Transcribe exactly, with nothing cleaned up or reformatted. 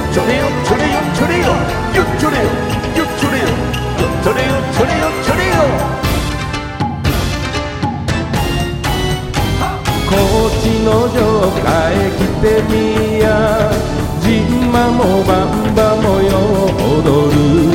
ちょれよちょれよちょれよよっちょれよよっちょれよよっちょれよちょれよちょれよ高知の城下へ来てみやジンマもバンバもよ踊る